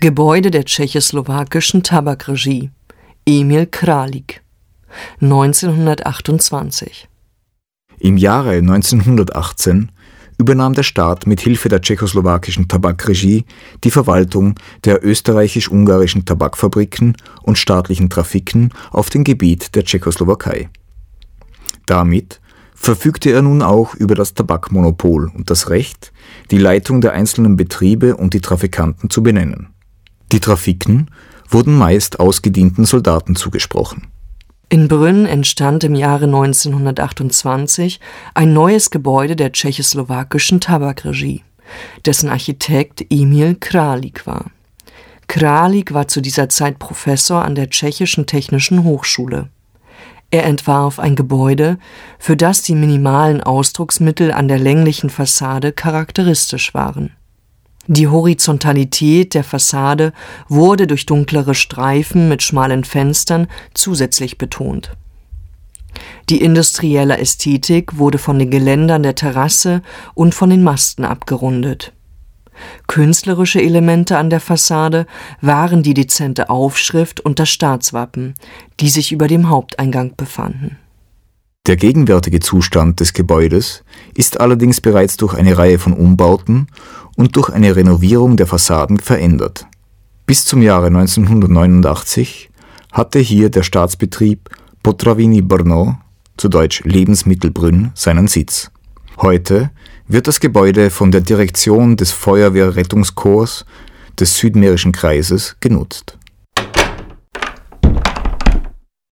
Gebäude der tschechoslowakischen Tabakregie, Emil Králík, 1928. Im Jahre 1918 übernahm der Staat mit Hilfe der tschechoslowakischen Tabakregie die Verwaltung der österreichisch-ungarischen Tabakfabriken und staatlichen Trafiken auf dem Gebiet der Tschechoslowakei. Damit verfügte er nun auch über das Tabakmonopol und das Recht, die Leitung der einzelnen Betriebe und die Trafikanten zu benennen. Die Trafiken wurden meist ausgedienten Soldaten zugesprochen. In Brünn entstand im Jahre 1928 ein neues Gebäude der tschechoslowakischen Tabakregie, dessen Architekt Emil Králík war. Králík war zu dieser Zeit Professor an der Tschechischen Technischen Hochschule. Er entwarf ein Gebäude, für das die minimalen Ausdrucksmittel an der länglichen Fassade charakteristisch waren. Die Horizontalität der Fassade wurde durch dunklere Streifen mit schmalen Fenstern zusätzlich betont. Die industrielle Ästhetik wurde von den Geländern der Terrasse und von den Masten abgerundet. Künstlerische Elemente an der Fassade waren die dezente Aufschrift und das Staatswappen, die sich über dem Haupteingang befanden. Der gegenwärtige Zustand des Gebäudes ist allerdings bereits durch eine Reihe von Umbauten und durch eine Renovierung der Fassaden verändert. Bis zum Jahre 1989 hatte hier der Staatsbetrieb Potraviny Brno, zu Deutsch Lebensmittel Brünn, seinen Sitz. Heute wird das Gebäude von der Direktion des Feuerwehrrettungskorps des Südmährischen Kreises genutzt.